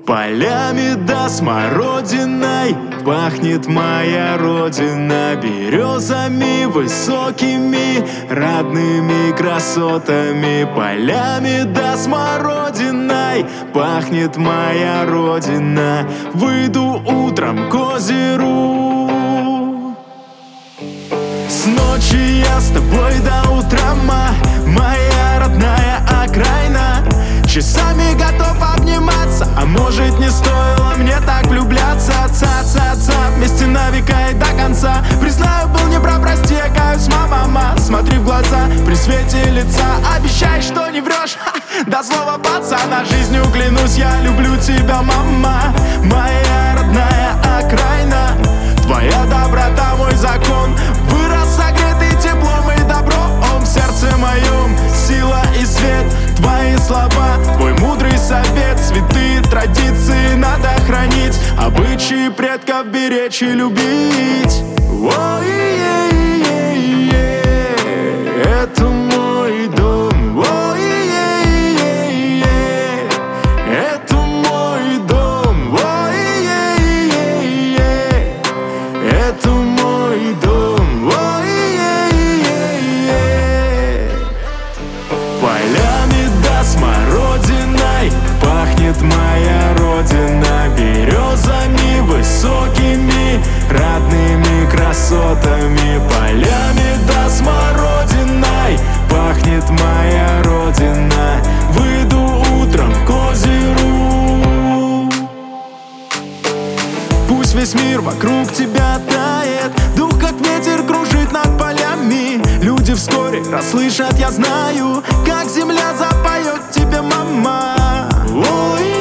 Полями да смородиной пахнет моя родина, березами высокими, родными красотами. Полями да смородиной пахнет моя родина. Выйду утром к озеру. С ночи я с тобой до утра, моя родная окраина. Часами готов обниматься, а может не стоило мне так влюбляться. Ца-ца-ца, вместе на века и до конца. Признаю, был не прав, прости, я каюсь, мама. Смотри в глаза при свете лица, обещай, что не врешь, до слова пацана. Жизнью клянусь, я люблю тебя, мама. Моя родная окраина, твоя доброта мой закон. Вырос согретый теплом и добром в сердце моем. Сила и свет, твои слова, твой мудрый совет. Святые традиции надо хранить, обычаи предков беречь и любить. Это мой дом. Это мой дом. Это мой дом. Полями да смородиной пахнет моя родина, березами высокими, родными красотами. Полями да смородиной пахнет моя родина. Выйду утром к озеру. Пусть весь мир вокруг тебя тает, дух как ветер кружит над полями. Люди вскоре расслышат, я знаю, как земля запоет тебе, мама. Ой.